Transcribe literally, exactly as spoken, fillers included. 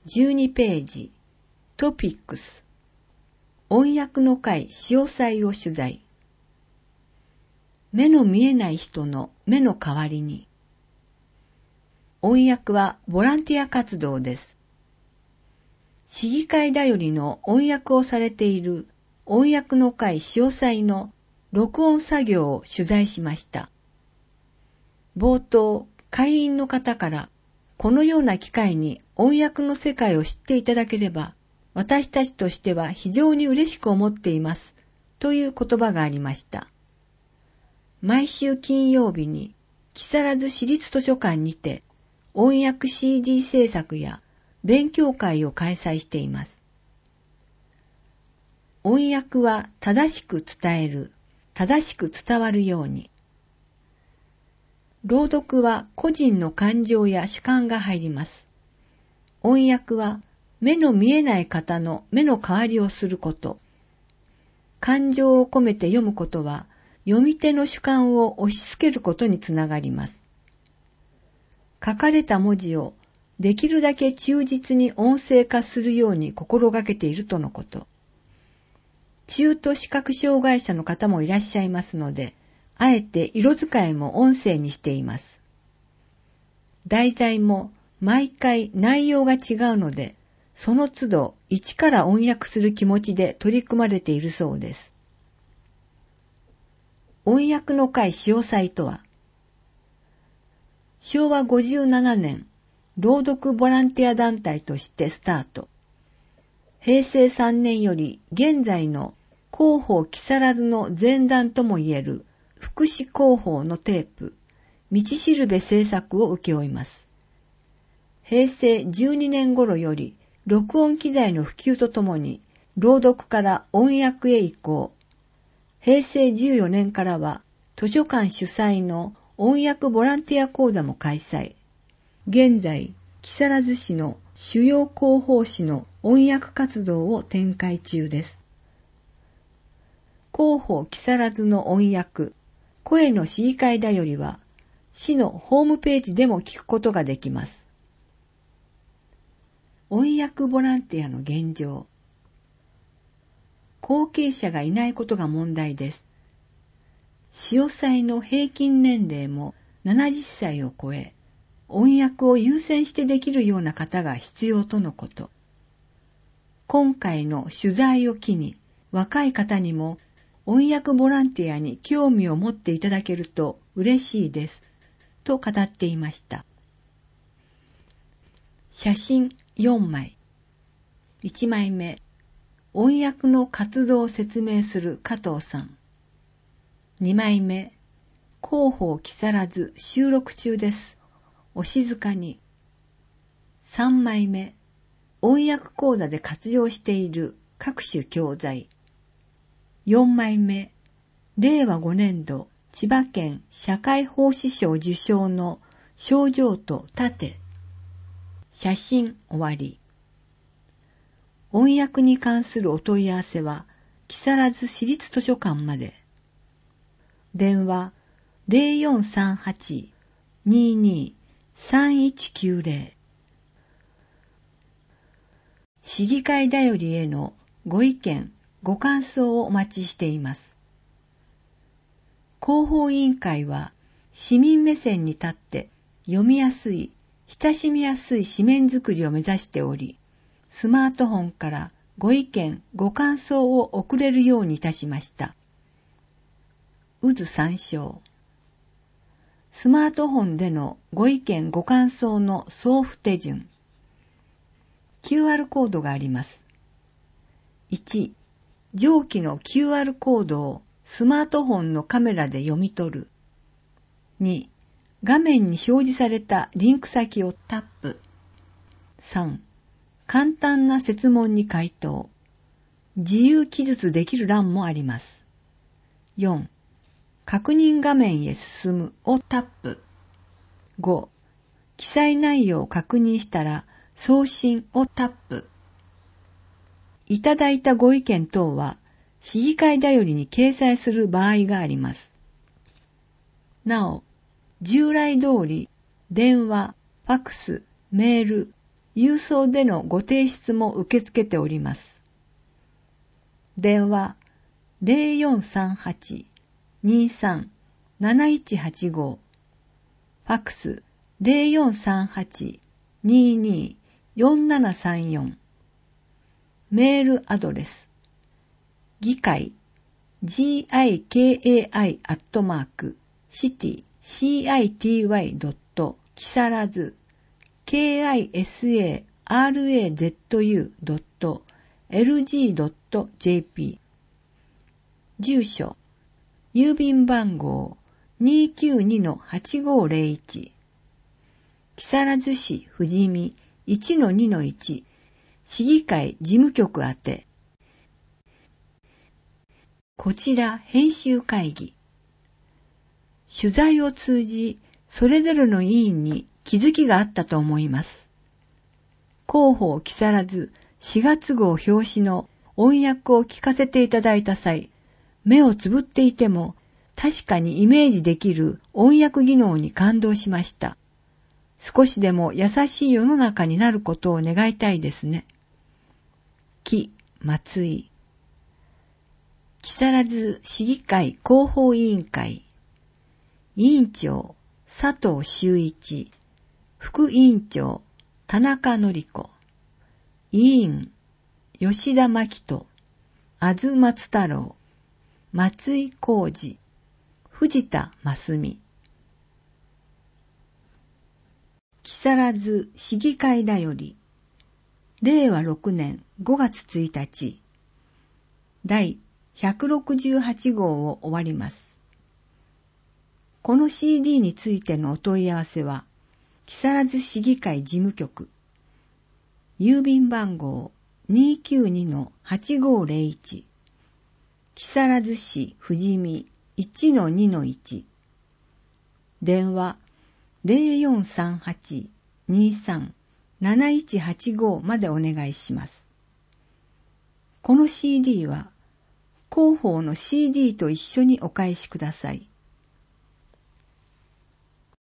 じゅうにページ、トピックス、音訳の会詳細を取材。目の見えない人の目の代わりに。音訳はボランティア活動です。市議会だよりの音訳をされている音訳の会詳細の録音作業を取材しました。冒頭、会員の方からこのような機会に音訳の世界を知っていただければ私たちとしては非常に嬉しく思っていますという言葉がありました。毎週金曜日に木更津市立図書館にて音訳 シーディー 制作や勉強会を開催しています。音訳は正しく伝える、正しく伝わるように。朗読は個人の感情や主観が入ります。音訳は目の見えない方の目の代わりをすること。感情を込めて読むことは読み手の主観を押し付けることにつながります。書かれた文字をできるだけ忠実に音声化するように心がけているとのこと。中途視覚障害者の方もいらっしゃいますので、あえて色使いも音声にしています。題材も毎回内容が違うので、その都度一から音訳する気持ちで取り組まれているそうです。音訳の会詳細とは、しょうわごじゅうななねん、朗読ボランティア団体としてスタート。へいせいさんねんより現在の広報木更津の前段ともいえる福祉広報のテープ、道しるべ制作を請け負います。へいせいじゅうにねん頃より録音機材の普及とともに朗読から音訳へ移行。へいせいじゅうよねんからは図書館主催の音訳ボランティア講座も開催。現在、木更津市の主要広報誌の音訳活動を展開中です。広報木更津の音訳、声の市議会だよりは、市のホームページでも聞くことができます。音訳ボランティアの現状。後継者がいないことが問題です。潮騒の平均年齢もななじゅっさいを超え、音訳を優先してできるような方が必要とのこと。今回の取材を機に、若い方にも音訳ボランティアに興味を持っていただけると嬉しいです、と語っていました。写真よんまい。いちまいめ、音訳の活動を説明する加藤さん。にまいめ、広報木更津収録中です。お静かに。さんまいめ、音訳講座で活用している各種教材。よんまいめ、れいわごねんど千葉県社会奉仕賞受賞の賞状と盾。写真終わり。音訳に関するお問い合わせは木更津市立図書館まで。電話 ゼロよんさんはち にーにー さんいちきゅうゼロ。市議会だよりへのご意見、ご感想をお待ちしています。広報委員会は市民目線に立って読みやすい、親しみやすい紙面作りを目指しており、スマートフォンからご意見、ご感想を送れるようにいたしました。うず参照。スマートフォンでのご意見、ご感想の送付手順。キューアール コードがあります。いち、上記の キューアール コードをスマートフォンのカメラで読み取る。に、画面に表示されたリンク先をタップ。さん、簡単な設問に回答。自由記述できる欄もあります。よん、確認画面へ進むをタップ。ご、記載内容を確認したら送信をタップ。いただいたご意見等は市議会だよりに掲載する場合があります。なお、従来通り電話、ファクス、メール、 郵送でのご提出も受け付けております。電話 ゼロよんさんはち にさん なないちはちご ファックス ゼロよんさんはち にに よんななさんよん、メールアドレス議会 ギカイ アットマーク シティ シティ ドット キサラズ キサラズ ドット エルジー ドット ジェーピー 住所郵便番号 にーきゅうにのはちごーぜろいち 木更津市富士見 いちのにのいち 市議会事務局宛て。こちら編集会議。取材を通じ、それぞれの委員に気づきがあったと思います。広報木更津しがつ号表紙の音訳を聞かせていただいた際、目をつぶっていても確かにイメージできる音訳技能に感動しました。少しでも優しい世の中になることを願いたいですね。木、松井。木更津市議会広報委員会。委員長、佐藤修一。副委員長、田中典子。委員、吉田真紀人。東松太郎。松井浩二。藤田真澄。木更津市議会だより、れいわろくねんごがつついたち、第ひゃくろくじゅうはち号を終わります。この シーディー についてのお問い合わせは、木更津市議会事務局、郵便番号 にーきゅうにのはちごーぜろいち、木更津市富士見 いちのにのいち、電話ゼロよんさんはち にさん なないちはちご までお願いします。この シーディー は広報の シーディー と一緒にお返しください。